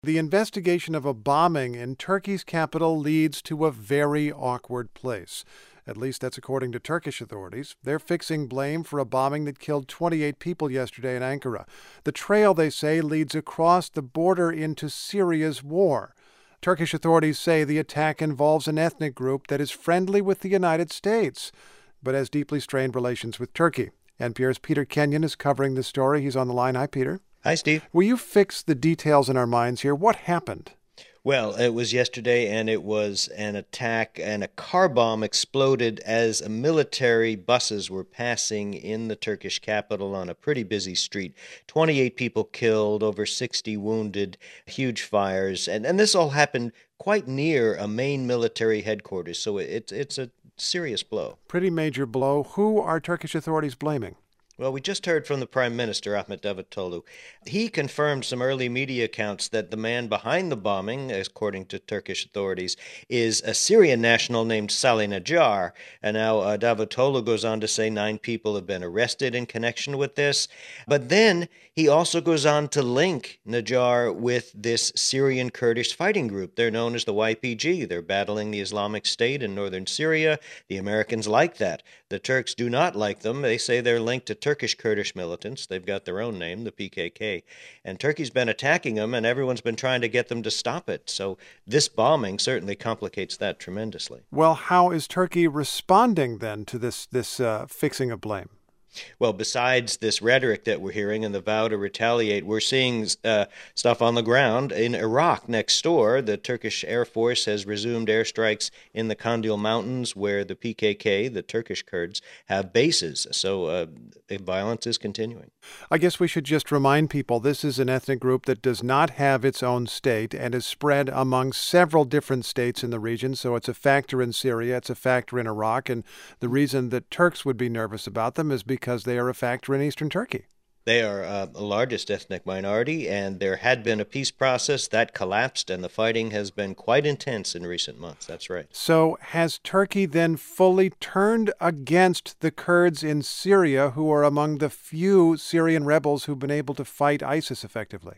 The investigation of a bombing in Turkey's capital leads to a very awkward place. At least that's according to Turkish authorities. They're fixing blame for a bombing that killed 28 people yesterday in Ankara. The trail, they say, leads across the border into Syria's war. Turkish authorities say the attack involves an ethnic group that is friendly with the United States, but has deeply strained relations with Turkey. NPR's Peter Kenyon is covering the story. He's on the line. Hi, Peter. Hi, Steve. Will you fix the details in our minds here? What happened? Well, it was yesterday, and it was an attack, and a car bomb exploded as military buses were passing in the Turkish capital on a pretty busy street. 28 people killed, over 60 wounded, huge fires, and this all happened quite near a main military headquarters, so it's a serious blow. Pretty major blow. Who are Turkish authorities blaming? Well, we just heard from the Prime Minister, Ahmet Davutoglu. He confirmed some early media accounts that the man behind the bombing, according to Turkish authorities, is a Syrian national named Salih Najjar. And now Davutoglu goes on to say 9 people have been arrested in connection with this. But then he also goes on to link Najjar with this Syrian Kurdish fighting group. They're known as the YPG. They're battling the Islamic State in northern Syria. The Americans like that. The Turks do not like them. They say they're linked to Turkish Kurdish militants. They've got their own name, the PKK. And Turkey's been attacking them, and everyone's been trying to get them to stop it. So this bombing certainly complicates that tremendously. Well, how is Turkey responding then to this fixing of blame? Well, besides this rhetoric that we're hearing and the vow to retaliate, we're seeing stuff on the ground in Iraq next door. The Turkish Air Force has resumed airstrikes in the Kandil Mountains, where the PKK, the Turkish Kurds, have bases. So violence is continuing. I guess we should just remind people this is an ethnic group that does not have its own state and is spread among several different states in the region. So it's a factor in Syria, it's a factor in Iraq, and the reason that Turks would be nervous about them is because they are a factor in eastern Turkey. They are the largest ethnic minority, and there had been a peace process that collapsed, and the fighting has been quite intense in recent months. That's right. So has Turkey then fully turned against the Kurds in Syria, who are among the few Syrian rebels who've been able to fight ISIS effectively?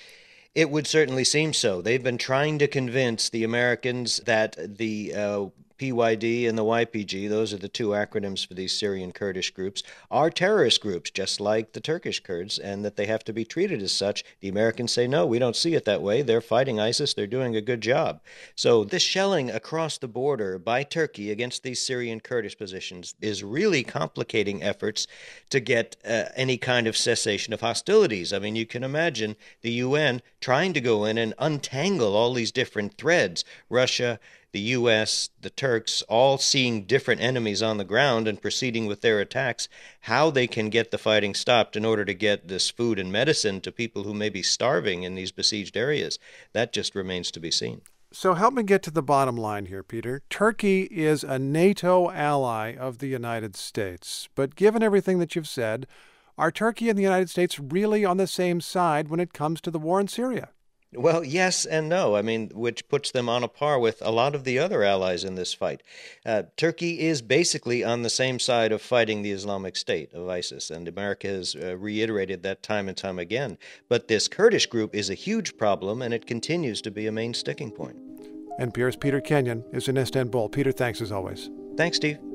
It would certainly seem so. They've been trying to convince the Americans that the PYD and the YPG, those are the 2 acronyms for these Syrian Kurdish groups, are terrorist groups, just like the Turkish Kurds, and that they have to be treated as such. The Americans say, no, we don't see it that way. They're fighting ISIS. They're doing a good job. So this shelling across the border by Turkey against these Syrian Kurdish positions is really complicating efforts to get any kind of cessation of hostilities. I mean, you can imagine the UN trying to go in and untangle all these different threads. Russia, the U.S., the Turks, all seeing different enemies on the ground and proceeding with their attacks, how they can get the fighting stopped in order to get this food and medicine to people who may be starving in these besieged areas, that just remains to be seen. So help me get to the bottom line here, Peter. Turkey is a NATO ally of the United States. But given everything that you've said, are Turkey and the United States really on the same side when it comes to the war in Syria? Well, yes and no. I mean, which puts them on a par with a lot of the other allies in this fight. Turkey is basically on the same side of fighting the Islamic State of ISIS, and America has reiterated that time and time again. But this Kurdish group is a huge problem, and it continues to be a main sticking point. NPR's Peter Kenyon is in Istanbul. Peter, thanks as always. Thanks, Steve.